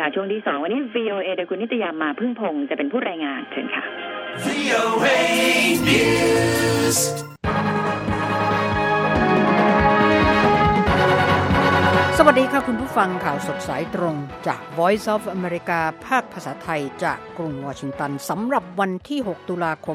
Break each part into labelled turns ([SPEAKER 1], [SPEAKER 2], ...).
[SPEAKER 1] ช่วงที่2วันนี้ VOA โดยคุณนิตยามาพึ่งพงษ์จะเป็นผู้รายงานเชิญค่ะ
[SPEAKER 2] VOA News
[SPEAKER 3] สวัสดีค่ะคุณผู้ฟังข่าวสดสายตรงจาก Voice of America ภาคภาษาไทยจากกรุงวอชิงตันสำหรับวันที่ 6 ตุลาคม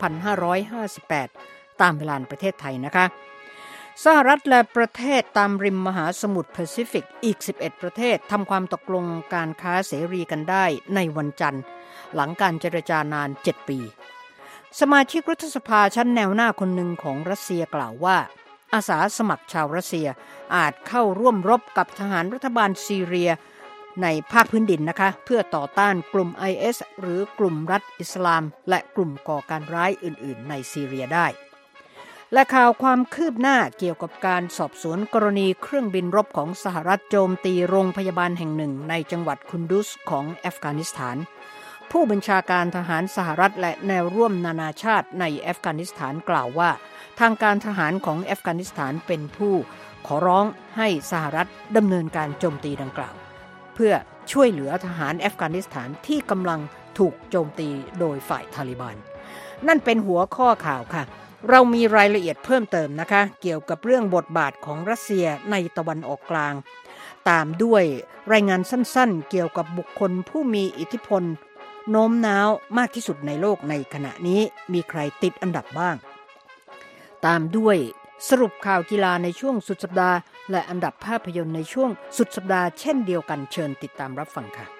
[SPEAKER 3] 2558 ตามเวลาประเทศไทยนะคะสหรัฐและประเทศตามริมมหาสมุทรแปซิฟิกอีก 11 ประเทศทำความตกลงการค้าเสรีกันได้ในวันจันทร์หลังการเจรจานาน 7 ปีสมาชิกรัฐสภาชั้นแนวหน้าคนหนึ่งของรัสเซียกล่าวว่าอาสาสมัครชาวรัสเซียอาจเข้าร่วมรบกับทหารรัฐบาลซีเรียในภาคพื้นดินนะคะเพื่อต่อต้านกลุ่ม IS หรือกลุ่มรัฐอิสลามและกลุ่มก่อการร้ายอื่นๆในซีเรียได้และข่าวความคืบหน้าเกี่ยวกับการสอบสวนกรณีเครื่องบินรบของสหรัฐโจมตีโรงพยาบาลแห่งหนึ่งในจังหวัดคุนดุสของอัฟกานิสถานผู้บัญชาการทหารสหรัฐและแนวร่วมนานาชาติในอัฟกานิสถานกล่าวว่าทางการทหารของอัฟกานิสถานเป็นผู้ขอร้องให้สหรัฐดำเนินการโจมตีดังกล่าวเพื่อช่วยเหลือทหารอัฟกานิสถานที่กำลังถูกโจมตีโดยฝ่ายทาลิบันนั่นเป็นหัวข้อข่าวค่ะเรามีรายละเอียดเพิ่มเติมนะคะเกี่ยวกับเรื่องบทบาทของรัสเซียในตะวันออกกลางตามด้วยรายงานสั้นๆเกี่ยวกับบุคคลผู้มีอิทธิพลโน้มน้าวมากที่สุดในโลกในขณะนี้มีใครติดอันดับบ้างตามด้วยสรุปข่าวกีฬาในช่วงสุดสัปดาห์และอันดับภาพยนตร์ในช่วงสุดสัปดาห์เช่นเดียวกันเชิญติดตามรับฟังค่ะ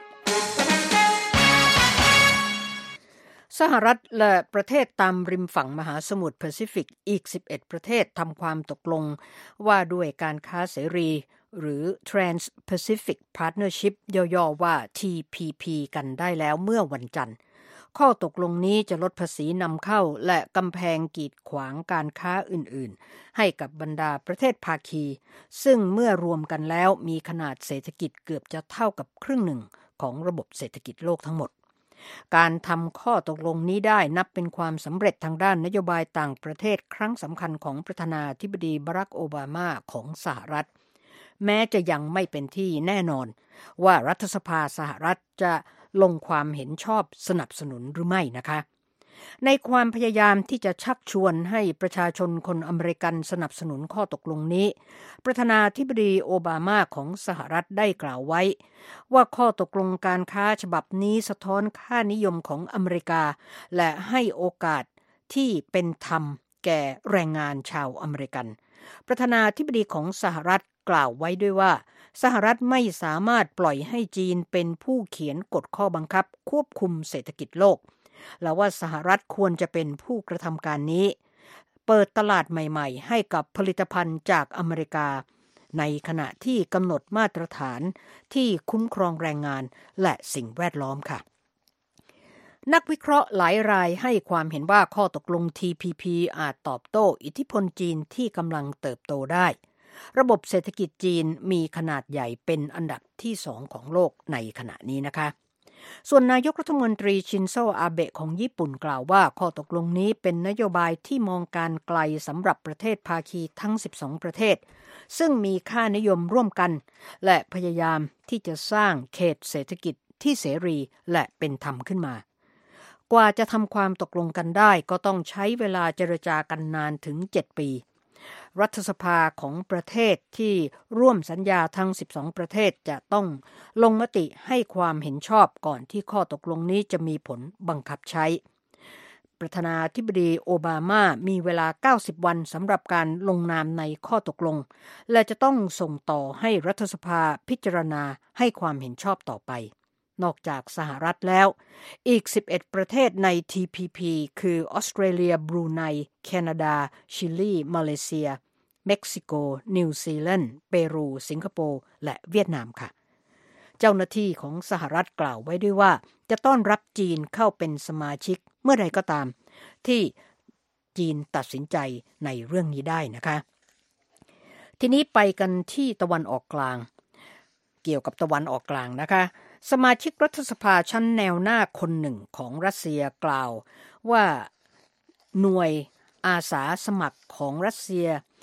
[SPEAKER 3] สหรัฐและประเทศตามริมฝั่งมหาสมุทรแปซิฟิกอีก 11 ประเทศทำความตกลงว่าด้วยการค้าเสรีหรือ Trans-Pacific Partnership ย่อๆว่า TPP กันได้แล้วเมื่อวันจันทร์ข้อตกลงนี้จะลดภาษีนำเข้าและกำแพงกีดขวางการค้าอื่นๆให้กับบรรดาประเทศภาคีซึ่งเมื่อรวมกันแล้วมีขนาดเศรษฐกิจเกือบจะเท่ากับครึ่งหนึ่งของระบบเศรษฐกิจโลกทั้งหมดการทำข้อตกลงนี้ได้นับเป็นความสำเร็จทางด้านนโยบายต่างประเทศครั้งสำคัญของประธานาธิบดีบารักโอบามาของสหรัฐแม้จะยังไม่เป็นที่แน่นอนว่ารัฐสภาสหรัฐจะลงความเห็นชอบสนับสนุนหรือไม่นะคะในความพยายามที่จะชักชวนให้ประชาชนคนอเมริกันสนับสนุนข้อตกลงนี้ประธานาธิบดีโอบามาของสหรัฐได้กล่าวไว้ว่าข้อตกลงการค้าฉบับนี้สะท้อนค่านิยมของอเมริกาและให้โอกาสที่เป็นธรรมแก่แรงงานชาวอเมริกันประธานาธิบดีของสหรัฐกล่าวไว้ด้วยว่าสหรัฐไม่สามารถปล่อยให้จีนเป็นผู้เขียนกฎข้อบังคับควบคุมเศรษฐกิจโลกและว่าสหรัฐควรจะเป็นผู้กระทำการนี้เปิดตลาดใหม่ๆให้กับผลิตภัณฑ์จากอเมริกาในขณะที่กำหนดมาตรฐานที่คุ้มครองแรงงานและสิ่งแวดล้อมค่ะนักวิเคราะห์หลายรายให้ความเห็นว่าข้อตกลง TPP อาจตอบโต้อิทธิพลจีนที่กำลังเติบโตได้ระบบเศรษฐกิจจีนมีขนาดใหญ่เป็นอันดับที่2ของโลกในขณะนี้นะคะส่วนนายกรัฐมนตรีชินโซอาเบะของญี่ปุ่นกล่าวว่าข้อตกลงนี้เป็นนโยบายที่มองการไกลสำหรับประเทศภาคีทั้ง12ประเทศซึ่งมีค่านิยมร่วมกันและพยายามที่จะสร้างเขตเศรษฐกิจที่เสรีและเป็นธรรมขึ้นมากว่าจะทำความตกลงกันได้ก็ต้องใช้เวลาเจรจากันนานถึง7 ปีรัฐสภาของประเทศที่ร่วมสัญญาทั้ง12ประเทศจะต้องลงมติให้ความเห็นชอบก่อนที่ข้อตกลงนี้จะมีผลบังคับใช้ประธานาธิบดีโอบามามีเวลา90วันสำหรับการลงนามในข้อตกลงและจะต้องส่งต่อให้รัฐสภาพิจารณาให้ความเห็นชอบต่อไปนอกจากสหรัฐแล้วอีก11ประเทศใน TPP คือออสเตรเลียบรูไนแคนาดาชิลีมาเลเซียเม็กซิโกนิวซีแลนด์เปรูสิงคโปร์และเวียดนามค่ะเจ้าหน้าที่ของสหรัฐกล่าวไว้ด้วยว่าจะต้อนรับจีนเข้าเป็นสมาชิกเมื่อใดก็ตามที่จีนตัดสินใจในเรื่องนี้ได้นะคะทีนี้ไปกันที่ตะวันออกกลางเกี่ยวกับตะวันออกกลางนะคะสมาชิกรัฐสภาชั้นแนวหน้าคนหนึ่งของรัสเซียกล่าวว่าหน่วยอาสาสมัครของรัสเซีย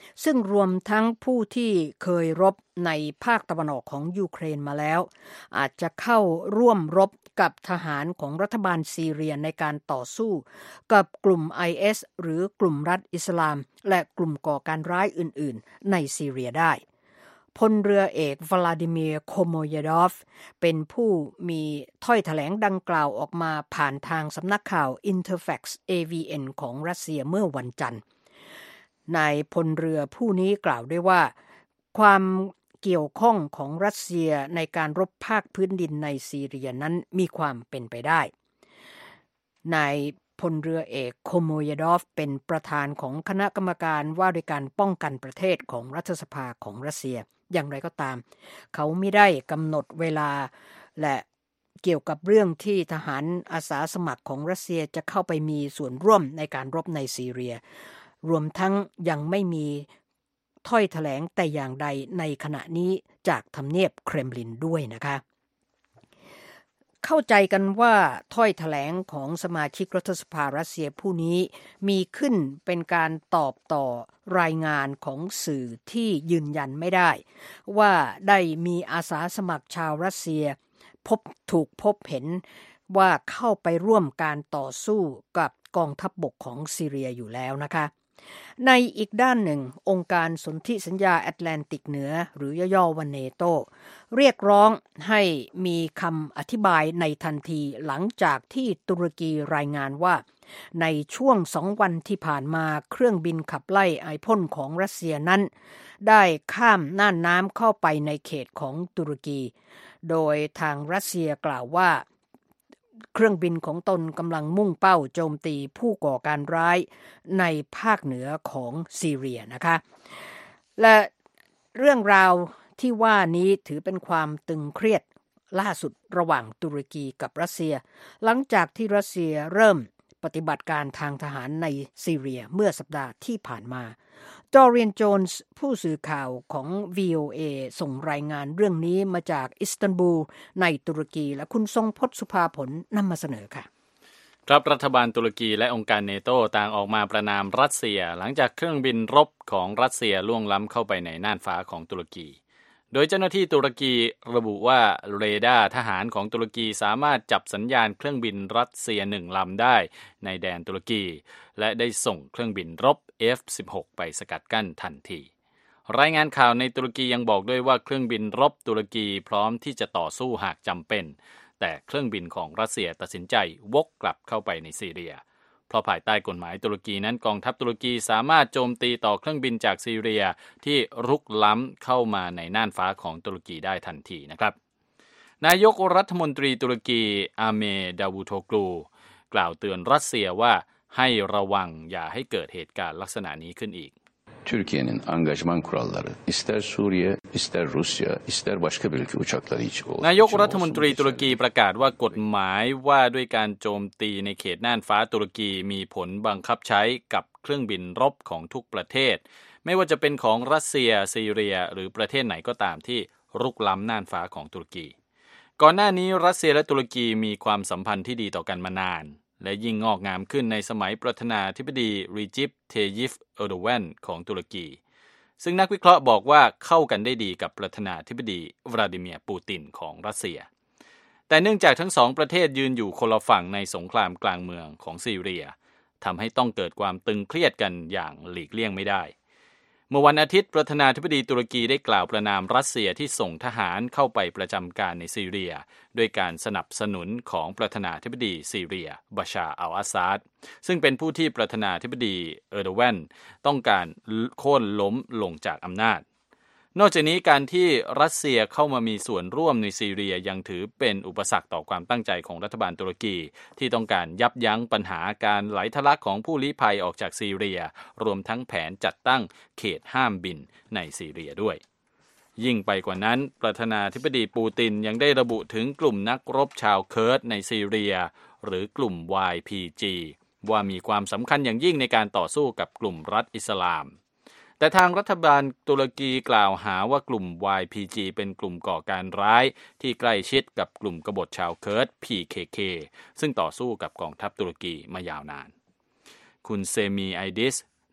[SPEAKER 3] ซึ่งรวมทั้งผู้ที่เคยรบในภาคตะวันออกของยูเครนมาแล้วอาจจะเข้าร่วมรบกับทหารของรัฐบาลซีเรียในการต่อสู้กับกลุ่ม IS หรือกลุ่มรัฐอิสลามและกลุ่มก่อการร้ายอื่นๆในซีเรียได้พลเรือเอกวลาดิเมียร์โคโมยดอฟเป็นผู้มีถ้อยแถลงดังกล่าวออกมาผ่านทางสำนักข่าว Interfax AVN ของรัสเซียเมื่อวันจันทร์นายพลเรือผู้นี้กล่าวด้วยว่าความเกี่ยวข้องของรัสเซียในการรบภาคพื้นดินในซีเรียนั้นมีความเป็นไปได้นายพลเรือเอกโคโมยดอฟเป็นประธานของคณะกรรมการว่าด้วยการป้องกันประเทศของรัฐสภาของรัสเซียอย่างไรก็ตามเขาไม่ได้กำหนดเวลาและเกี่ยวกับเรื่องที่ทหารอาสาสมัครของรัสเซียจะเข้าไปมีส่วนร่วมในการรบในซีเรียรวมทั้งยังไม่มีถ้อยแถลงแต่อย่างใดในขณะนี้จากทำเนียบเครมลินด้วยนะคะเข้าใจกันว่าถ้อยแถลงของสมาชิกรัฐสภารัสเซียผู้นี้มีขึ้นเป็นการตอบต่อรายงานของสื่อที่ยืนยันไม่ได้ว่าได้มีอาสาสมัครชาวรัสเซียถูกพบเห็นว่าเข้าไปร่วมการต่อสู้กับกองทัพบกของซีเรียอยู่แล้วนะคะในอีกด้านหนึ่งองค์การสนธิสัญญาแอตแลนติกเหนือหรือย่อๆว่าเนโตเรียกร้องให้มีคำอธิบายในทันทีหลังจากที่ตุรกีรายงานว่าในช่วง2 วันที่ผ่านมาเครื่องบินขับไล่ไอพ่นของรัสเซียนั้นได้ข้ามน่านน้ำเข้าไปในเขตของตุรกีโดยทางรัสเซียกล่าวว่าเครื่องบินของตนกำลังมุ่งเป้าโจมตีผู้ก่อการร้ายในภาคเหนือของซีเรียนะคะและเรื่องราวที่ว่านี้ถือเป็นความตึงเครียดล่าสุดระหว่างตุรกีกับรัสเซียหลังจากที่รัสเซียเริ่มปฏิบัติการทางทหารในซีเรียเมื่อสัปดาห์ที่ผ่านมาดอเรียนโจนส์ผู้สื่อข่าวของ VOA ส่งรายงานเรื่องนี้มาจากอิสตันบูลในตุรกีและคุณทรงพจน์สุภาผลนำมาเสนอค่ะ
[SPEAKER 4] ครับรัฐบาลตุรกีและองค์การเนโตต่างออกมาประณามรัสเซียหลังจากเครื่องบินรบของรัสเซียล่วงล้ำเข้าไปในน่านฟ้าของตุรกีโดยเจ้าหน้าที่ตุรกีระบุว่าเรดาร์ทหารของตุรกีสามารถจับสัญญาณเครื่องบินรัสเซีย1 ลำได้ในแดนตุรกีและได้ส่งเครื่องบินรบ F-16 ไปสกัดกั้นทันทีรายงานข่าวในตุรกียังบอกด้วยว่าเครื่องบินรบตุรกีพร้อมที่จะต่อสู้หากจำเป็นแต่เครื่องบินของรัสเซียตัดสินใจวกกลับเข้าไปในซีเรียเพราะภายใต้กฎหมายตุรกีนั้นกองทัพตุรกีสามารถโจมตีต่อเครื่องบินจากซีเรียที่รุกล้ำเข้ามาในน่านฟ้าของตุรกีได้ทันทีนะครับนายกรัฐมนตรีตุรกีอาเมดาวูโทกลูกล่าวเตือนรัสเซียว่าให้ระวังอย่าให้เกิดเหตุการณ์ลักษณะนี้ขึ้นอีก
[SPEAKER 5] Türkiye'nin angajman kuralları ister Suriye, ister Rusya, ister başka bir ülke uçakları için olsun.
[SPEAKER 4] นายกรัฐมนตรีตุรกีประกาศว่ากฎหมายว่าด้วยการโจมตีในเขตน่านฟ้าตุรกีมีผลบังคับใช้กับเครื่องบินรบของทุกประเทศไม่ว่าจะเป็นของรัสเซียซีเรียหรือประเทศไหนก็ตามที่รุกล้ำน่านฟ้าของตุรกีก่อนหน้านี้รัสเซียและตุรกีมีความสัมพันธ์ที่ดีต่อกันมานานและยิ่งงอกงามขึ้นในสมัยประธานาธิบดีรีจิป เทยิฟ เออร์โดแวนของตุรกีซึ่งนักวิเคราะห์บอกว่าเข้ากันได้ดีกับประธานาธิบดีวลาดิเมียร์ปูตินของรัสเซียแต่เนื่องจากทั้งสองประเทศยืนอยู่คนละฝั่งในสงครามกลางเมืองของซีเรียทำให้ต้องเกิดความตึงเครียดกันอย่างหลีกเลี่ยงไม่ได้เมื่อวันอาทิตย์ประธานาธิบดีตุรกีได้กล่าวประณามรัสเซียที่ส่งทหารเข้าไปประจำการในซีเรียด้วยการสนับสนุนของประธานาธิบดีซีเรียบาชาร์อัลอาซาดซึ่งเป็นผู้ที่ประธานาธิบดีเออร์โดแวนต้องการโค่นล้มลงจากอำนาจนอกจากนี้การที่รัสเซียเข้ามามีส่วนร่วมในซีเรียยังถือเป็นอุปสรรคต่อความตั้งใจของรัฐบาลตุรกีที่ต้องการยับยั้งปัญหาการไหลทะลักของผู้ลี้ภัยออกจากซีเรียรวมทั้งแผนจัดตั้งเขตห้ามบินในซีเรียด้วยยิ่งไปกว่านั้นประธานาธิบดีปูตินยังได้ระบุถึงกลุ่มนักรบชาวเคิร์ดในซีเรียหรือกลุ่ม YPG ว่ามีความสำคัญอย่างยิ่งในการต่อสู้กับกลุ่มรัฐอิสลามแต่ทางรัฐบาลตุรกีกล่าวหาว่ากลุ่ม YPG เป็นกลุ่มก่อการร้ายที่ใกล้ชิดกับกลุ่มกบฏชาวเคิร์ด PKK ซึ่งต่อสู้กับกองทัพตุรกีมายาวนานคุณเซมีไอดิส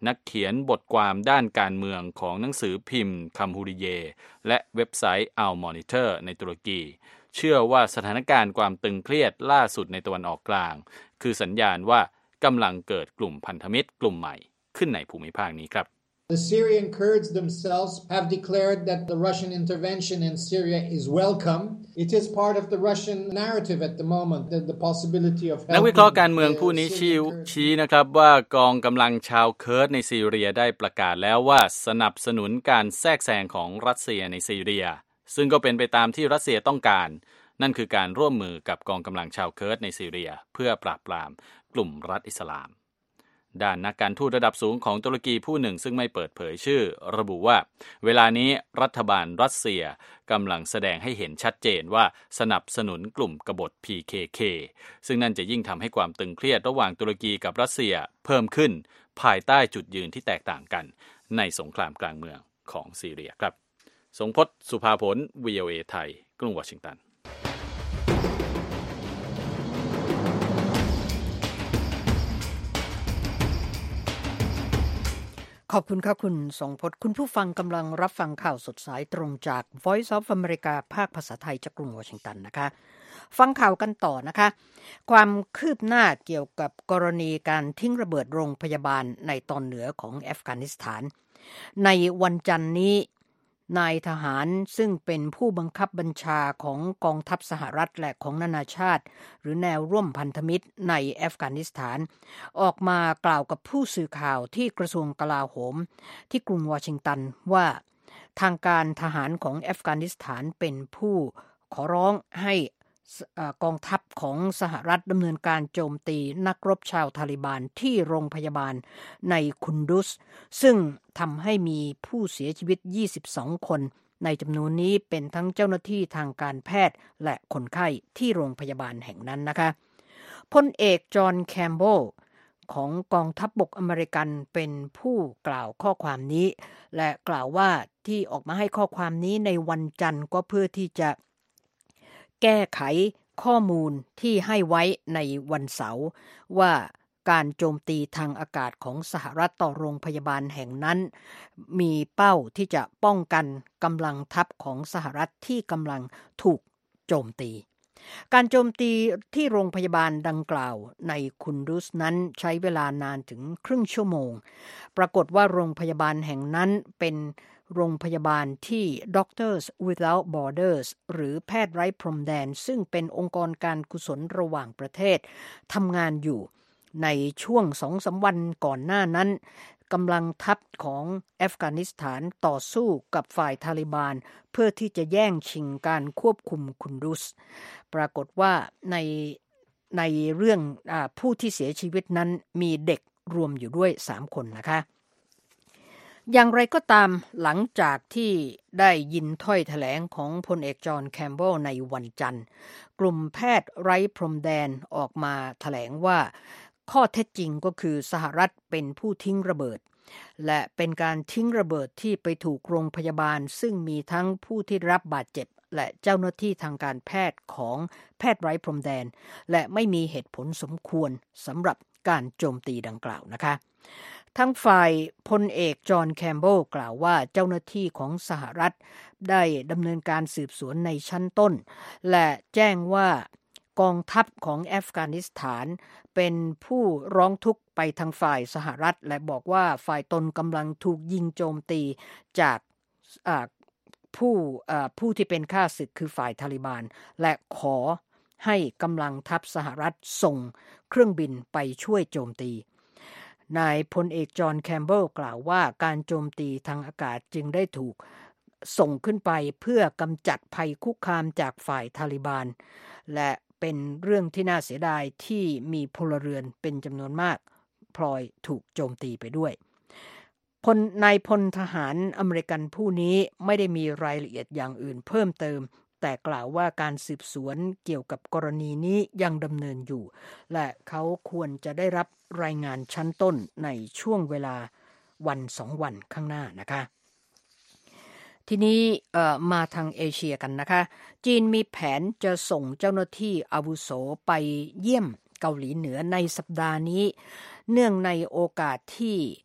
[SPEAKER 4] นักเขียนบทความด้านการเมืองของหนังสือพิมพ์คัมฮูริเยและเว็บไซต์อัลมอนิเตอร์ในตุรกีเชื่อว่าสถานการณ์ความตึงเครียดล่าสุดในตะวันออกกลางคือสัญญาณว่ากำลังเกิดกลุ่มพันธมิตรกลุ่มใหม่ขึ้นในภูมิภาคนี้ครับ
[SPEAKER 6] The Syrian Kurds themselves have declared that the Russian intervention in Syria is welcome. It is part of the Russian narrative at the moment that the possibility of
[SPEAKER 4] นักวิเคราะห์การเมืองผู้นี้ชี้นะครับว่ากองกำลังชาวเคิร์ดในซีเรียได้ประกาศแล้วว่าสนับสนุนการแทรกแซงของรัสเซียในซีเรียซึ่งก็เป็นไปตามที่รัสเซียต้องการนั่นคือการร่วมมือกับกองกำลังชาวเคิร์ดในซีเรียเพื่อปราบปรามกลุ่มรัฐอิสลามด้านนักการทูตระดับสูงของตุรกีผู้หนึ่งซึ่งไม่เปิดเผยชื่อระบุว่าเวลานี้รัฐบาลรัสเซียกำลังแสดงให้เห็นชัดเจนว่าสนับสนุนกลุ่มกบฏ PKK ซึ่งนั่นจะยิ่งทำให้ความตึงเครียดระหว่างตุรกีกับรัสเซียเพิ่มขึ้นภายใต้จุดยืนที่แตกต่างกันในสงครามกลางเมืองของซีเรียครับสงพจน์ สุภาผล VOA ไทยกรุงวอชิงตัน
[SPEAKER 3] ขอบคุณครับคุณสงพจน์คุณผู้ฟังกำลังรับฟังข่าวสดสายตรงจาก Voice of America ภาคภาษาไทยจากกรุงวอชิงตันนะคะฟังข่าวกันต่อนะคะความคืบหน้าเกี่ยวกับกรณีการทิ้งระเบิดโรงพยาบาลในตอนเหนือของอัฟกานิสถานในวันจันทร์นี้นายทหารซึ่งเป็นผู้บังคับบัญชาของกองทัพสหรัฐและของนานาชาติหรือแนวร่วมพันธมิตรในอัฟกานิสถานออกมากล่าวกับผู้สื่อข่าวที่กระทรวงกลาโหมที่กรุงวอชิงตันว่าทางการทหารของอัฟกานิสถานเป็นผู้ขอร้องให้กองทัพของสหรัฐดำเนินการโจมตีนักรบชาวทาลิบานที่โรงพยาบาลในคุนดุสซึ่งทำให้มีผู้เสียชีวิต22คนในจำนวนนี้เป็นทั้งเจ้าหน้าที่ทางการแพทย์และคนไข้ที่โรงพยาบาลแห่งนั้นนะคะพลเอกจอห์นแคมเบลของกองทัพบกอเมริกันเป็นผู้กล่าวข้อความนี้และกล่าวว่าที่ออกมาให้ข้อความนี้ในวันจันทร์ก็เพื่อที่จะแก้ไขข้อมูลที่ให้ไว้ในวันเสาร์ว่าการโจมตีทางอากาศของสหรัฐต่อโรงพยาบาลแห่งนั้นมีเป้าที่จะป้องกันกำลังทัพของสหรัฐที่กำลังถูกโจมตีการโจมตีที่โรงพยาบาลดังกล่าวในคุนดุสนั้นใช้เวลานานถึงครึ่งชั่วโมงปรากฏว่าโรงพยาบาลแห่งนั้นเป็นโรงพยาบาลที่ Doctors Without Borders หรือแพทย์ไร้พรมแดนซึ่งเป็นองค์กรการกุศลระหว่างประเทศทำงานอยู่ในช่วง 2-3 วันก่อนหน้านั้นกำลังทัพของอัฟกานิสถานต่อสู้กับฝ่ายทาลิบานเพื่อที่จะแย่งชิงการควบคุมคุนดุสปรากฏว่าในเรื่องผู้ที่เสียชีวิตนั้นมีเด็กรวมอยู่ด้วย3คนนะคะอย่างไรก็ตามหลังจากที่ได้ยินถ้อยแถลงของพลเอกจอห์นแคมเบลในวันจันทร์กลุ่มแพทย์ไร้พรมแดนออกมาแถลงว่าข้อเท็จจริงก็คือสหรัฐเป็นผู้ทิ้งระเบิดและเป็นการทิ้งระเบิดที่ไปถูกโรงพยาบาลซึ่งมีทั้งผู้ที่รับบาดเจ็บและเจ้าหน้าที่ทางการแพทย์ของแพทย์ไร้พรมแดนและไม่มีเหตุผลสมควรสำหรับการโจมตีดังกล่าวนะคะทั้งฝ่ายพลเอกจอห์นแคมเบลกล่าวว่าเจ้าหน้าที่ของสหรัฐได้ดำเนินการสืบสวนในชั้นต้นและแจ้งว่ากองทัพของอัฟกานิสถานเป็นผู้ร้องทุกข์ไปทางฝ่ายสหรัฐและบอกว่าฝ่ายตนกำลังถูกยิงโจมตีจากผู้ที่เป็นข้าศึกคือฝ่ายทาลิบานและขอให้กำลังทัพสหรัฐส่งเครื่องบินไปช่วยโจมตีนายพลเอกจอห์นแคมเบลกล่าวว่าการโจมตีทางอากาศจึงได้ถูกส่งขึ้นไปเพื่อกำจัดภัยคุกคามจากฝ่ายทาลิบานและเป็นเรื่องที่น่าเสียดายที่มีพลเรือนเป็นจำนวนมากพลอยถูกโจมตีไปด้วยนายพลทหารอเมริกันผู้นี้ไม่ได้มีรายละเอียดอย่างอื่นเพิ่มเติมแต่กล่าวว่าการสืบสวนเกี่ยวกับกรณีนี้ยังดำเนินอยู่และเขาควรจะได้รับรายงานชั้นต้นในช่วงเวลา1-2 วันข้างหน้านะคะทีนี้มาทางเอเชียกันนะคะจีนมีแผนจะส่งเจ้าหน้าที่อาวุโสไปเยี่ยมเกาหลีเหนือในสัปดาห์นี้เนื่องในโอกาสที่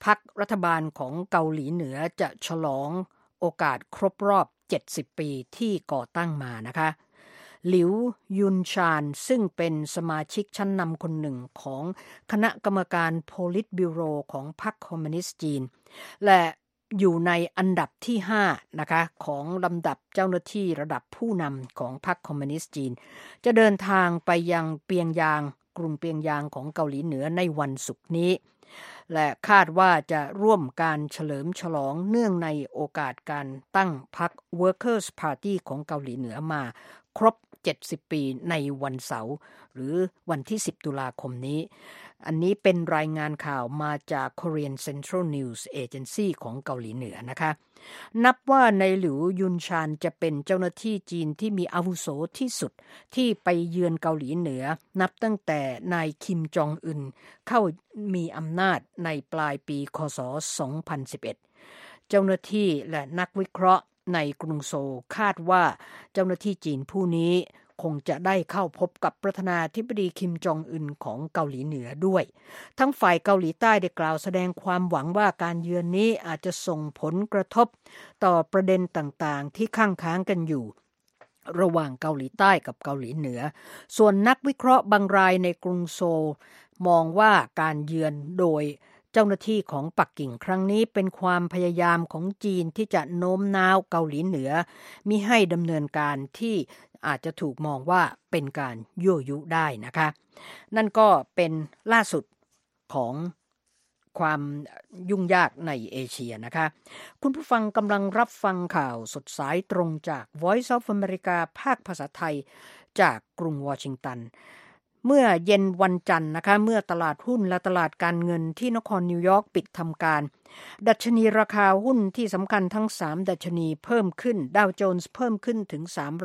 [SPEAKER 3] พรรครัฐบาลของเกาหลีเหนือจะฉลองโอกาสครบรอบ70ปีที่ก่อตั้งมานะคะหลิวยุนชานซึ่งเป็นสมาชิกชั้นนำคนหนึ่งของคณะกรรมการโพลิตบิโรของพรรคคอมมิวนิสต์จีนและอยู่ในอันดับที่5นะคะของลำดับเจ้าหน้าที่ระดับผู้นำของพรรคคอมมิวนิสต์จีนจะเดินทางไปยังเปียงยางกรุงเปียงยางของเกาหลีเหนือในวันศุกร์นี้และคาดว่าจะร่วมการเฉลิมฉลองเนื่องในโอกาสการตั้งพรรค Workers' Party ของเกาหลีเหนือมาครบ70ปีในวันเสาร์หรือวันที่10ตุลาคมนี้อันนี้เป็นรายงานข่าวมาจาก Korean Central News Agency ของเกาหลีเหนือนะคะนับว่าในหลิวยุนชานจะเป็นเจ้าหน้าที่จีนที่มีอาวุโสที่สุดที่ไปเยือนเกาหลีเหนือนับตั้งแต่นายคิมจองอึนเข้ามีอำนาจในปลายปีคศ2011เจ้าหน้าที่และนักวิเคราะห์ในกรุงโซลคาดว่าเจ้าหน้าที่จีนผู้นี้คงจะได้เข้าพบกับประธานาธิบดีคิมจองอึนของเกาหลีเหนือด้วยทั้งฝ่ายเกาหลีใต้ได้กล่าวแสดงความหวังว่าการเยือนนี้อาจจะส่งผลกระทบต่อประเด็นต่างๆที่ค้างกันอยู่ระหว่างเกาหลีใต้กับเกาหลีเหนือส่วนนักวิเคราะห์บางรายในกรุงโซลมองว่าการเยือนโดยเจ้าหน้าที่ของปักกิ่งครั้งนี้เป็นความพยายามของจีนที่จะโน้มน้าวเกาหลีเหนือมิให้ดำเนินการที่อาจจะถูกมองว่าเป็นการยั่วยุได้นะคะนั่นก็เป็นล่าสุดของความยุ่งยากในเอเชียนะคะคุณผู้ฟังกำลังรับฟังข่าวสดสายตรงจาก Voice of America ภาคภาษาไทยจากกรุงวอชิงตันเมื่อเย็นวันจันทร์นะคะเมื่อตลาดหุ้นและตลาดการเงินที่นครนิวยอร์กปิดทำการดัชนีราคาหุ้นที่สำคัญทั้ง3ดัชนีเพิ่มขึ้นดาวโจนส์เพิ่มขึ้นถึง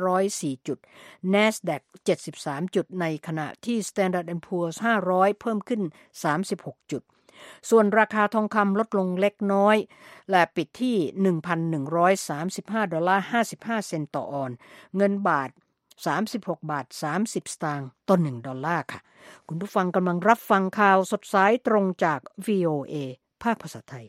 [SPEAKER 3] 304จุด NASDAQ 73จุดในขณะที่ Standard & Poor's 500เพิ่มขึ้น36จุดส่วนราคาทองคำลดลงเล็กน้อยและปิดที่ $1,135.55 เซนต์ต่อออนซ์เงินบาท36 บาท 30 สตางค์ต่อ$1ค่ะคุณผู้ฟังกำลังรับฟังข่าวสดสายตรงจาก VOA ภาคภาษาไทย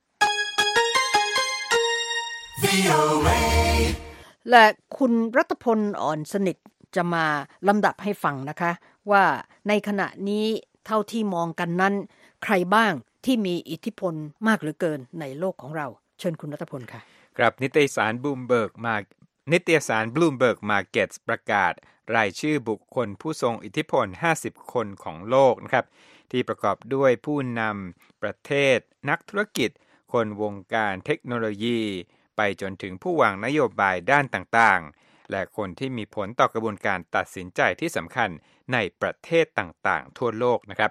[SPEAKER 2] VOA
[SPEAKER 3] และคุณรัตพลอ่อนสนิทจะมาลำดับให้ฟังนะคะว่าในขณะนี้เท่าที่มองกันนั้นใครบ้างที่มีอิทธิพลมากเหลือเกินในโลกของเราเชิญคุณรัตพลค่ะ
[SPEAKER 7] ครับนิตยสาร Bloomberg Markets ประกาศรายชื่อบุคคลผู้ทรงอิทธิพล50คนของโลกนะครับที่ประกอบด้วยผู้นำประเทศนักธุรกิจคนวงการเทคโนโลยีไปจนถึงผู้วางนโยบายด้านต่างๆและคนที่มีผลต่อกระบวนการตัดสินใจที่สำคัญในประเทศต่างๆทั่วโลกนะครับ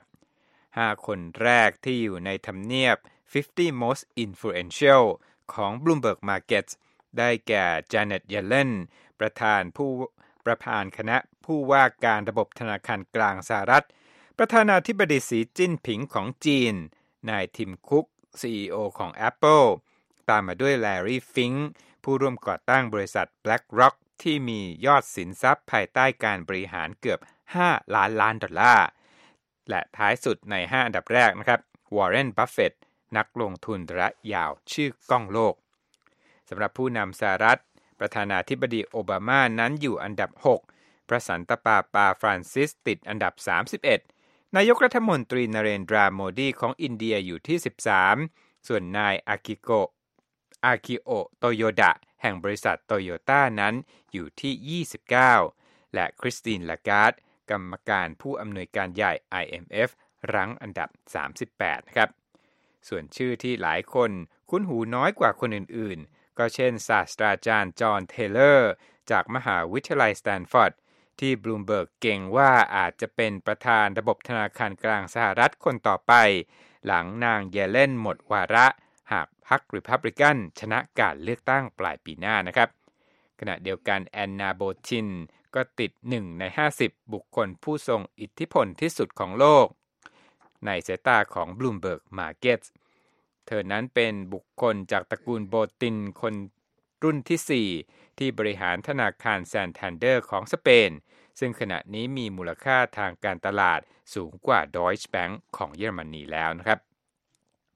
[SPEAKER 7] 5คนแรกที่อยู่ในทำเนียบ 50 Most Influential ของ Bloomberg Markets ได้แก่ Janet Yellen ประธานคณะผู้ว่าการระบบธนาคารกลางสหรัฐประธานาธิบดีสีจิ้นผิงของจีนนายทิมคุก CEO ของ Apple ตามมาด้วย Larry Fink ผู้ร่วมก่อตั้งบริษัท BlackRock ที่มียอดสินทรัพย์ภายใต้การบริหารเกือบ$5 ล้าน และท้ายสุดใน5อันดับแรกนะครับ Warren Buffett นักลงทุนระยะยาวชื่อก้องโลกสำหรับผู้นำสหรัฐประธานาธิบดีโอบามานั้นอยู่อันดับ6พระสันตะปาปาฟรานซิสติดอันดับ31นายกรัฐมนตรีนเรนทราโมดีของอินเดียอยู่ที่13ส่วนนายอากิโอโตโยดะแห่งบริษัทโตโยต้านั้นอยู่ที่29และคริสตินลาการ์ดกรรมการผู้อำนวยการใหญ่ IMF รั้งอันดับ38นะครับส่วนชื่อที่หลายคนคุ้นหูน้อยกว่าคนอื่นๆก็เช่นศาสตราจารย์จอห์นเทเลอร์จากมหาวิทยาลัยสแตนฟอร์ดที่บลูมเบิร์กเก่งว่าอาจจะเป็นประธานระบบธนาคารกลางสหรัฐคนต่อไปหลังนางเยเลนหมดวาระหากพรรครีพับลิกันชนะการเลือกตั้งปลายปีหน้านะครับขณะเดียวกันแอนนาโบทินก็ติด1ใน50บุคคลผู้ทรงอิทธิพลที่สุดของโลกในสายตาของ Bloomberg Markets เธอนั้นเป็นบุคคลจากตระกูลโบตินคนรุ่นที่4ที่บริหารธนาคารแซนแทนเดอร์ของสเปนซึ่งขณะนี้มีมูลค่าทางการตลาดสูงกว่า Deutsche Bank ของเยอรมนีแล้วนะครับและ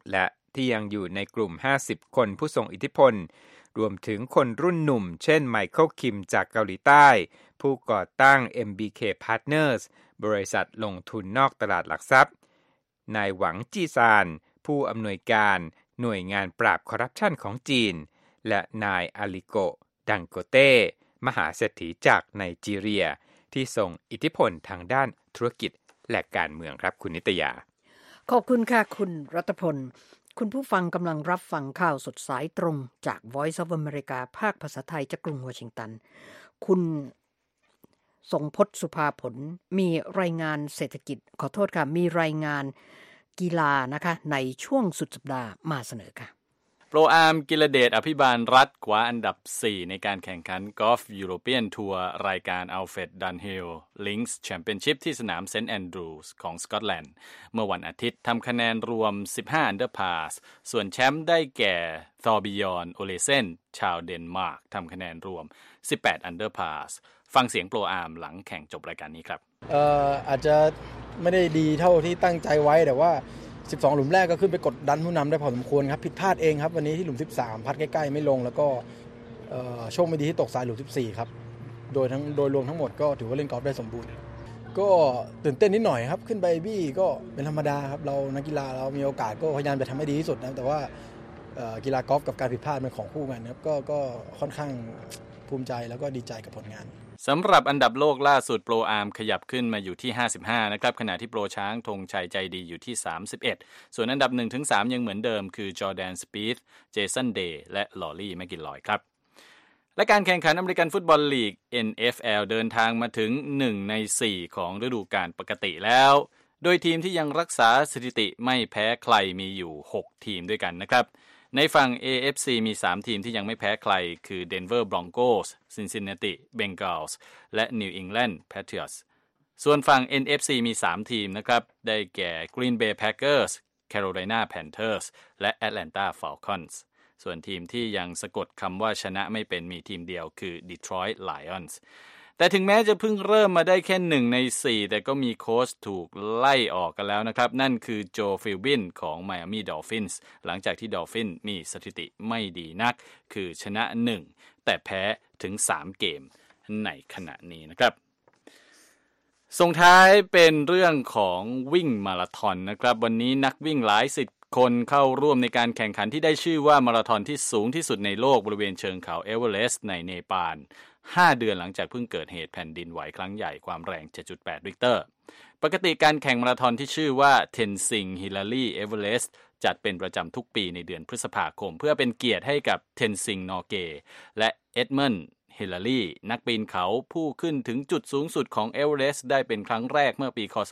[SPEAKER 7] ที่ยังอยู่ในกลุ่ม50คนผู้ทรงอิทธิพลรวมถึงคนรุ่นหนุ่มเช่นไมเคิลคิมจากเกาหลีใต้ผู้ก่อตั้ง MBK Partners บริษัทลงทุนนอกตลาดหลักทรัพย์นายหวังจีซานผู้อำนวยการหน่วยงานปราบคอร์รัปชันของจีนและนายอาลิโกดังโกเต้มหาเศรษฐีจากไนจีเรียที่ทรงอิทธิพลทางด้านธุรกิจและการเมืองครับคุณนิตยา
[SPEAKER 3] ขอบคุณค่ะคุณรัตพลคุณผู้ฟังกำลังรับฟังข่าวสดสายตรงจาก Voice of America ภาคภาษาไทยจากกรุงวอชิงตันคุณทรงพจน์สุภาผลมีรายงานเศรษฐกิจขอโทษค่ะมีรายงานกีฬานะคะในช่วงสุดสัปดาห์มาเสนอค่ะ
[SPEAKER 4] โปรอาร์มกิรเดชอภิบาลรัฐคว้าอันดับ4ในการแข่งขันกอล์ฟยุโรเปียนทัวร์รายการอัลเฟรดดันฮิลลิงส์แชมเปี้ยนชิพที่สนามเซนต์แอนดรูว์ของสกอตแลนด์เมื่อวันอาทิตย์ทำคะแนนรวม15อันเดอร์พาสส่วนแชมป์ได้แก่ทอร์บิยอนโอเลเซนชาวเดนมาร์กทำคะแนนรวม18อันเดอร์พาสฟังเสียงโปรอาร์มหลังแข่งจบรายการนี้ครับ
[SPEAKER 8] อาจจะไม่ได้ดีเท่าที่ตั้งใจไว้แต่ว่า12หลุมแรกก็ขึ้นไปกดดันผู้นำได้พอสมควรครับผิดพลาดเองครับวันนี้ที่หลุม13พัดใกล้ๆไม่ลงแล้วก็โชคไม่ดีที่ตกสายหลุม14ครับโดยรวมทั้งหมดก็ถือว่าเล่นกอล์ฟได้สมบูรณ์ก็ตื่นเต้นนิดหน่อยครับขึ้นไปบี้ก็เป็นธรรมดาครับเรานักกีฬาเรามีโอกาสก็พยายามจะทำให้ดีที่สุดนะแต่ว่ากีฬากอล์ฟกับการผิดพลาดเป็นของคู่กันครับก็ค่อนข้างภูมิใจแล้วก็ดีใจกับผลงาน
[SPEAKER 4] สำหรับอันดับโลกล่าสุดโปรอาร์มขยับขึ้นมาอยู่ที่55นะครับขณะที่โปรช้างธงชัยใจดีอยู่ที่31ส่วนอันดับ 1-3 ยังเหมือนเดิมคือจอร์แดนสปีธเจสันเดย์และลอรี่แมคกินลอยครับและการแข่งขันอเมริกันฟุตบอลลีก NFL เดินทางมาถึง1ใน4ของฤดูกาลปกติแล้วโดยทีมที่ยังรักษาสถิติไม่แพ้ใครมีอยู่6ทีมด้วยกันนะครับในฝั่ง AFC มี3ทีมที่ยังไม่แพ้ใครคือ Denver Broncos, Cincinnati Bengals และ New England Patriots ส่วนฝั่ง NFC มี3ทีมนะครับได้แก่ Green Bay Packers, Carolina Panthers และ Atlanta Falcons ส่วนทีมที่ยังสะกดคำว่าชนะไม่เป็นมีทีมเดียวคือ Detroit Lionsแต่ถึงแม้จะเพิ่งเริ่มมาได้แค่1ใน4แต่ก็มีโค้ชถูกไล่ออกกันแล้วนะครับนั่นคือโจฟิลบินของ Miami Dolphins หลังจากที่ Dolphins มีสถิติไม่ดีนักคือชนะ1แต่แพ้ถึง3เกมในขณะนี้นะครับส่งท้ายเป็นเรื่องของวิ่งมาราธอนนะครับวันนี้นักวิ่งหลายสิบคนเข้าร่วมในการแข่งขันที่ได้ชื่อว่ามาราธอนที่สูงที่สุดในโลกบริเวณเชิงเขาเอเวอเรสต์ในเนปาล5 เดือนหลังจากเพิ่งเกิดเหตุแผ่นดินไหวครั้งใหญ่ความแรง 7.8 ริกเตอร์ปกติการแข่งมาราธอนที่ชื่อว่าเทนซิงฮิลลารีเอเวอเรสต์จัดเป็นประจำทุกปีในเดือนพฤษภาคมเพื่อเป็นเกียรติให้กับเทนซิงนอเกและเอ็ดมอนด์ฮิลลารีนักปีนเขาผู้ขึ้นถึงจุดสูงสุดของเอเวอเรสต์ได้เป็นครั้งแรกเมื่อปีคศ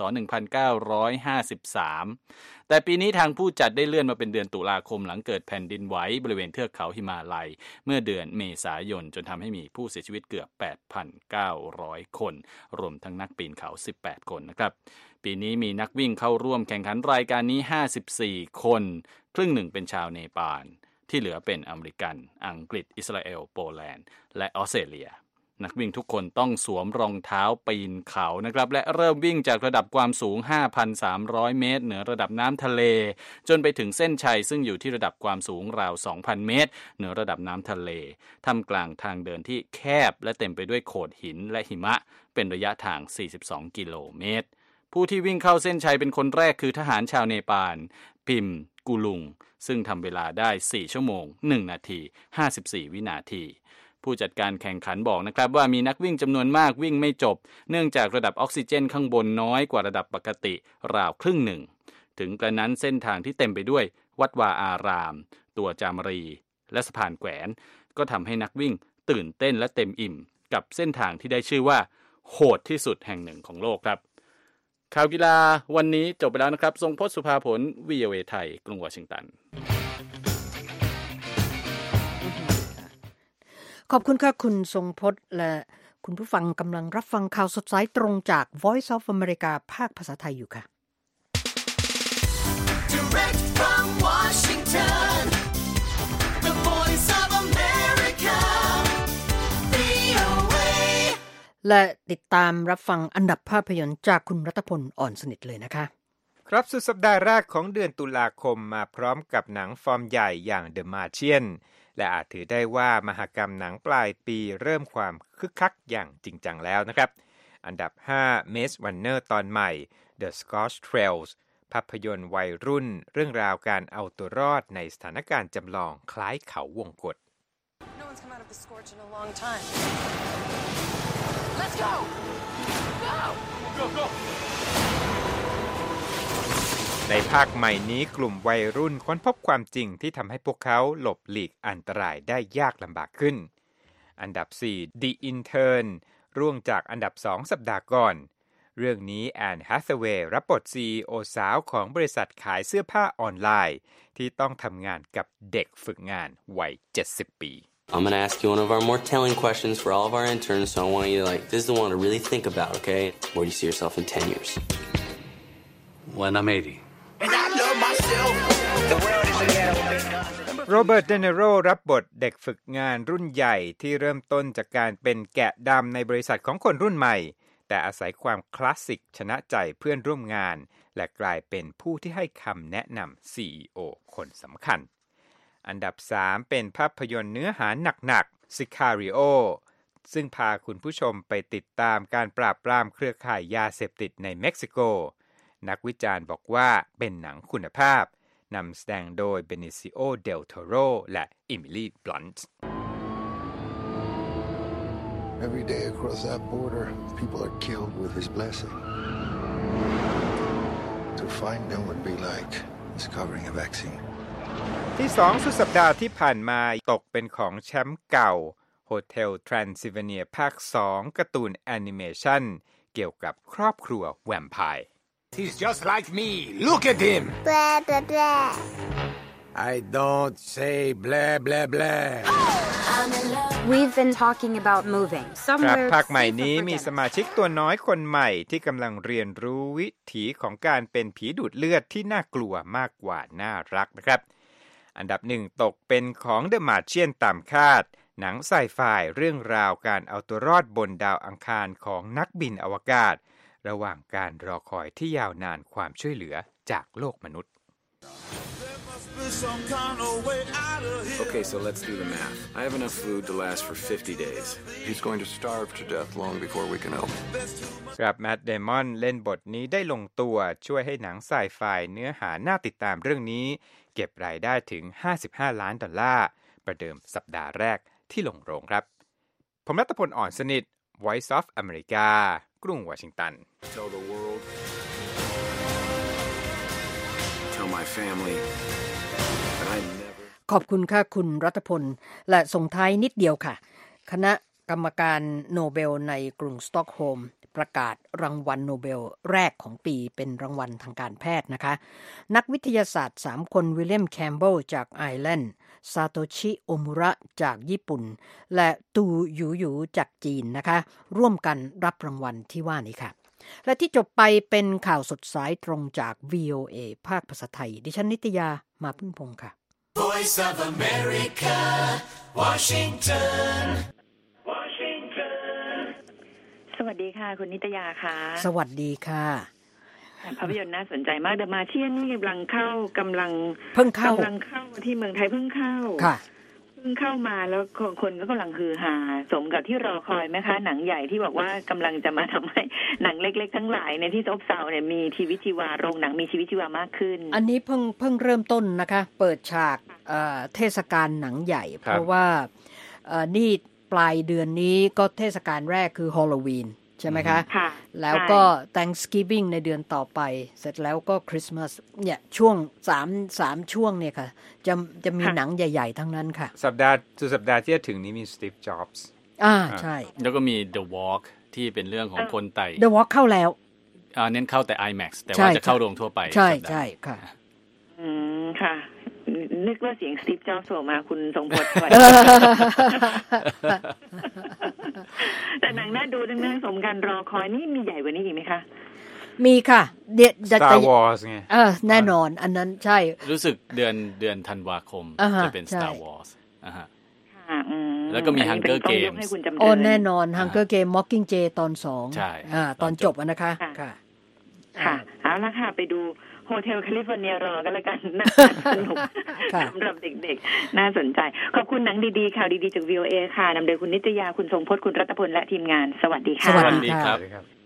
[SPEAKER 4] 1953แต่ปีนี้ทางผู้จัดได้เลื่อนมาเป็นเดือนตุลาคมหลังเกิดแผ่นดินไหวบริเวณเทือกเขาหิมาลัยเมื่อเดือนเมษายนจนทำให้มีผู้เสียชีวิตเกือบ 8,900 คนรวมทั้งนักปีนเขา18 คนนะครับปีนี้มีนักวิ่งเข้าร่วมแข่งขันรายการนี้54 คนครึ่งหนึ่งเป็นชาวเนปาลที่เหลือเป็นอเมริกันอังกฤษอิสราเอลโปแลนด์และออสเตรเลียนักวิ่งทุกคนต้องสวมรองเท้าปีนเขานะครับและเริ่มวิ่งจากระดับความสูง 5,300 เมตรเหนือระดับน้ำทะเลจนไปถึงเส้นชัยซึ่งอยู่ที่ระดับความสูงราว 2,000 เมตรเหนือระดับน้ำทะเลท่ามกลางทางเดินที่แคบและเต็มไปด้วยโขดหินและหิมะเป็นระยะทาง 42 กิโลเมตรผู้ที่วิ่งเข้าเส้นชัยเป็นคนแรกคือทหารชาวเนปาลพิมกูลุงซึ่งทำเวลาได้4ชั่วโมง1นาที54วินาทีผู้จัดการแข่งขันบอกนะครับว่ามีนักวิ่งจำนวนมากวิ่งไม่จบเนื่องจากระดับออกซิเจนข้างบนน้อยกว่าระดับปกติราวครึ่งหนึ่งถึงกระนั้นเส้นทางที่เต็มไปด้วยวัดวาอารามตัวจามรีและสะพานแขวนก็ทำให้นักวิ่งตื่นเต้นและเต็มอิ่มกับเส้นทางที่ได้ชื่อว่าโหดที่สุดแห่งหนึ่งของโลกครับข่าวกีฬาวันนี้จบไปแล้วนะครับทรงพจน์สุภาผล VOA ไทยกรุงวอชิงตัน
[SPEAKER 3] ขอบคุณค่ะคุณทรงพจน์และคุณผู้ฟังกำลังรับฟังข่าวสดสายตรงจาก Voice of America ภาคภาษาไทยอยู่ค่ะ
[SPEAKER 2] Direct from Washington, the Voice of America, VOA
[SPEAKER 3] และติดตามรับฟังอันดับภาพยนตร์จากคุณรัตพลอ่อนสนิทเลยนะคะ
[SPEAKER 7] ครับสุดสัปดาห์แรกของเดือนตุลาคมมาพร้อมกับหนังฟอร์มใหญ่อย่าง The Martian และอาจถือได้ว่ามหกรรมหนังปลายปีเริ่มความคึกคักอย่างจริงจังแล้วนะครับอันดับ 5 Maze Runner ตอนใหม่ The Scotch Trails ภาพยนตร์วัยรุ่นเรื่องราวการเอาตัวรอดในสถานการณ์จำลองคล้ายเขาวงกต
[SPEAKER 9] No one's come out of the scorch in a long time. Let's go! Go!
[SPEAKER 2] Go, go!
[SPEAKER 7] ในภาคใหม่นี้กลุ่มวัยรุ่นค้นพบความจริงที่ทำให้พวกเขาหลบหลีกอันตรายได้ยากลำบากขึ้นอันดับ 4 The Intern ร่วงจากอันดับ 2 สัปดาห์ก่อนเรื่องนี้แอนแฮทเวย์รับบท CEO สาวของบริษัทขายเสื้อผ้าออนไลน์ที่ต้องทำงานกับเด็กฝึกงานวัย 70 ปี
[SPEAKER 10] I'm going to ask you one of our more telling questions for all of our interns, so I want you to this is the one to really think about, okay? Where do you see yourself in 10 years?
[SPEAKER 11] When I'm 80.
[SPEAKER 7] โรเบิร์ต เดเนโรรับบทเด็กฝึกงานรุ่นใหญ่ที่เริ่มต้นจากการเป็นแกะดำในบริษัทของคนรุ่นใหม่แต่อาศัยความคลาสสิกชนะใจเพื่อนร่วมงานและกลายเป็นผู้ที่ให้คำแนะนำ CEO คนสำคัญอันดับ 3 เป็นภาพยนตร์เนื้อหาหนักๆ Sicario ซึ่งพาคุณผู้ชมไปติดตามการปราบปรามเครือข่ายยาเสพติดในเม็กซิโกนักวิจารณ์บอกว่าเป็นหนังคุณภาพนำแสดงโดยเบนิซิโอ เดล โทโรและอิมิลี บลันต์
[SPEAKER 12] Every day across that border, people are killed with his blessing. To find them would be like discovering a vaccine.
[SPEAKER 7] ที่2สุดสัปดาห์ที่ผ่านมาตกเป็นของแชมป์เก่า Hotel Transylvania ภาค 2 การ์ตูนแอนิเมชันเกี่ยวกับครอบครัวแวมไพร์
[SPEAKER 13] He's just like me. Look at him.
[SPEAKER 14] Blah, blah, blah.
[SPEAKER 13] I don't say blah, blah, blah.
[SPEAKER 14] We've been talking about moving
[SPEAKER 7] ครับ
[SPEAKER 14] somewhere
[SPEAKER 7] ภาคใหม่นี้มีสมาชิกตัวน้อยคนใหม่ที่กำลังเรียนรู้วิถีของการเป็นผีดูดเลือดที่น่ากลัวมากกว่าน่ารักนะครับอันดับ 1 ตกเป็นของ The Martian ตามคาดหนังไซไฟเรื่องราวการเอาตัวรอดบนดาวอังคารของนักบินอวกาศระหว่างการรอคอยที่ยาวนานความช่วยเหลือจากโลกมนุษย์
[SPEAKER 11] Okay, so let's do the math. I have enough food to last for 50 days.
[SPEAKER 12] He's going to starve to death long before we can help.
[SPEAKER 7] ครับแมท เดมอนเล่นบทนี้ได้ลงตัวช่วยให้หนังไซไฟเนื้อหาน่าติดตามเรื่องนี้เก็บรายได้ถึง$55 ล้านประเดิมสัปดาห์แรกที่ลงโรงครับผมรัตพล อ่อนสนิท Voice of America กรุงวอชิงตัน
[SPEAKER 11] Tell the world. Tell my family that I never.
[SPEAKER 3] ขอบคุณค่ะคุณรัตพลและส่งท้ายนิดเดียวค่ะคณะกรรมการโนเบลในกรุงสต็อกโฮล์มประกาศรางวัลโนเบลแรกของปีเป็นรางวัลทางการแพทย์นะคะนักวิทยาศาสตร์3คนวิลเลียมแคมเบิลจากไอร์แลนด์ซาโตชิโอมุระจากญี่ปุ่นและตูหยูหยูจากจีนนะคะร่วมกันรับรางวัลที่ว่านี้ค่ะและที่จบไปเป็นข่าวสดสายตรงจาก VOA ภาคภาษาไทยดิฉันนิตยามาพึ่งพงษ์ค่ะ
[SPEAKER 2] Voice of America, Washington.
[SPEAKER 1] สวัสดีค่ะคุณนิตยาค่ะ
[SPEAKER 3] สวัสดีค่ะ
[SPEAKER 1] ภาพยนตร์น่าสนใจมาก The Martian นี่กำลังเข้าที่เมืองไทยเพิ่งเข้า
[SPEAKER 3] ค่ะ
[SPEAKER 1] เพิ่งเข้ามาแล้วคนก็กำลังฮือฮาสมกับที่รอคอยไหมคะหนังใหญ่ที่บอกว่ากำลังจะมาทำให้หนังเล็กๆทั้งหลายในที่ซบเซาเนี่ยมีชีวิตชีวาโรงหนังมีชีวิตชีวามากขึ้น
[SPEAKER 3] อันนี้เพิ่งเริ่มต้นนะคะเปิดฉากเทศกาลหนังใหญ่เพราะว่านี่ปลายเดือนนี้ก็เทศกาลแรกคือฮอลโลวีนใช่ไหมคะแล้วก็ Thanksgiving ในเดือนต่อไปเสร็จแล้วก็คริสต์มาสเนี่ยช่วง3ช่วงเนี่ยค่ะจะมีหนังใหญ่ๆทั้งนั้นค่ะ
[SPEAKER 7] สุดสัปดาห์ที่จะถึงนี้มี Steve Jobs
[SPEAKER 3] ใช่
[SPEAKER 4] แล้วก็มี The Walk ที่เป็นเรื่องของคนไต่
[SPEAKER 3] The Walk เข้าแล้ว
[SPEAKER 4] เน้นเข้าแต่ IMAX แต่ว่าจะเข้าโรงทั่วไป
[SPEAKER 3] ใช่ค่ะ
[SPEAKER 1] ค่ะนึกว่าเสียงสตีฟ จ็อบส์โผล่มาคุณทรงพจน์แต่หนังน่าดูดังๆสมกันรอคอยนี่มีใหญ่กว่านี้อีกไหมคะ
[SPEAKER 3] มีค่ะ
[SPEAKER 7] Star Wars ไง
[SPEAKER 3] แน่นอนอันนั้นใช่
[SPEAKER 4] รู้สึกเดือนธันวาคมจะเป็น Star Wars แล้วก็มี Hunger Games
[SPEAKER 3] โอ้แน่นอน Hunger Games Mockingjay ตอน2
[SPEAKER 4] ใช่
[SPEAKER 3] ตอนจบนะคะ
[SPEAKER 1] ค่ะเอาละค่ะไปดูโฮเทลแคลิฟอร์เนียรอกันแล้วกันน่าสนุกสำหรับเด็กๆน่าสนใจขอบคุณหนังดีๆข่าวดีๆจาก VOA ค่ะนำโดยคุณนิตยาคุณทรงพจน์คุณรัตพลและทีมงานสวัสดีค่ะ
[SPEAKER 4] สวัสดีครับ